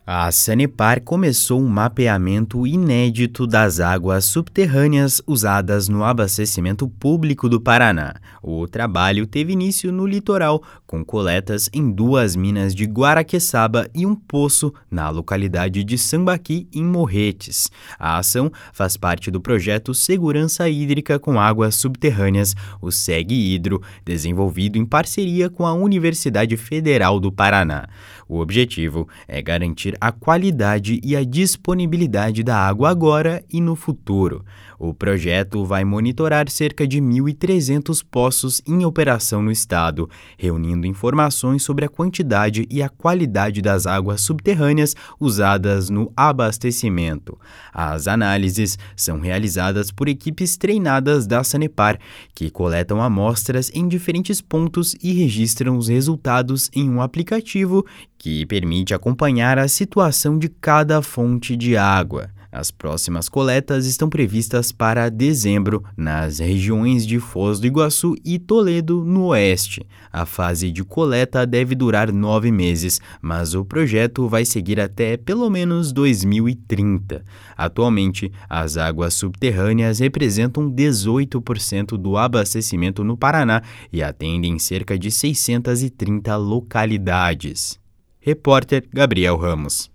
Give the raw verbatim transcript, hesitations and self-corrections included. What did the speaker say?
A Sanepar começou um mapeamento inédito das águas subterrâneas usadas no abastecimento público do Paraná. O trabalho teve início no litoral, com coletas em duas minas de Guaraqueçaba e um poço na localidade de Sambaqui, em Morretes. A ação faz parte do projeto Segurança Hídrica com Águas Subterrâneas, o SEG-Hidro, desenvolvido em parceria com a Universidade Federal do Paraná. O objetivo é garantir a qualidade e a disponibilidade da água agora e no futuro. O projeto vai monitorar cerca de mil e trezentos poços em operação no estado, reunindo informações sobre a quantidade e a qualidade das águas subterrâneas usadas no abastecimento. As análises são realizadas por equipes treinadas da Sanepar, que coletam amostras em diferentes pontos e registram os resultados em um aplicativo que permite acompanhar a situação de cada fonte de água. As próximas coletas estão previstas para dezembro, nas regiões de Foz do Iguaçu e Toledo, no oeste. A fase de coleta deve durar nove meses, mas o projeto vai seguir até pelo menos dois mil e trinta. Atualmente, as águas subterrâneas representam dezoito por cento do abastecimento no Paraná e atendem cerca de seiscentas e trinta localidades. Repórter Gabriel Ramos.